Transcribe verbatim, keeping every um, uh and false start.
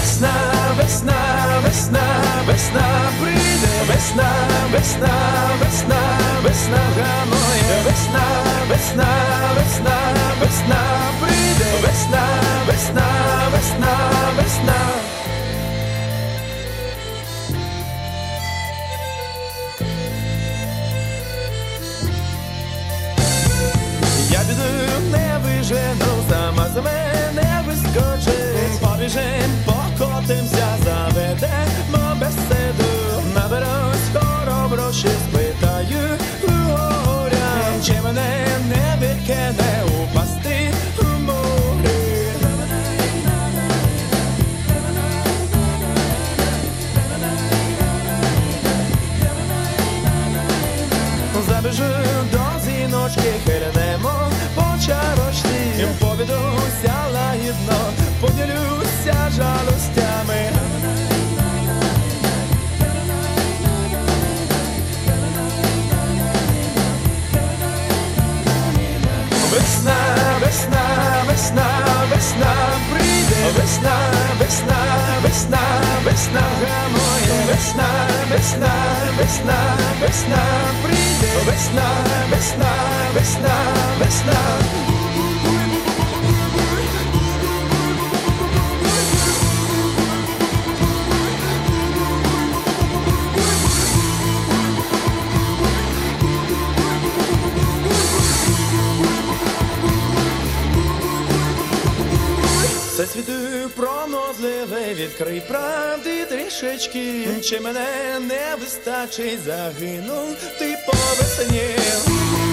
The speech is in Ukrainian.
Весна, весна, весна, весна прийде, весна, весна, весна, весна гамує, весна, весна, весна, весна прийде, весна, весна, весна, весна. Я піду, не вижену, сама з мене вискочить. Побіжим, покотимся, заведемо беседу. Наберусь хороброщі, спитаю у горя, чи мене не викине упасти у морі. Забіжу до зіночки, хильнемо по чарочці, повідуся лагідно, поділюся жалостями. Весна, весна, весна, весна прийде, весна, весна, весна, весна гамує, весна, весна, весна, весна прийде, весна, весна, весна, весна. Всесвіту пронозливий, відкрий правди трішечки, чи мене не вистачить, загинув ти по весні.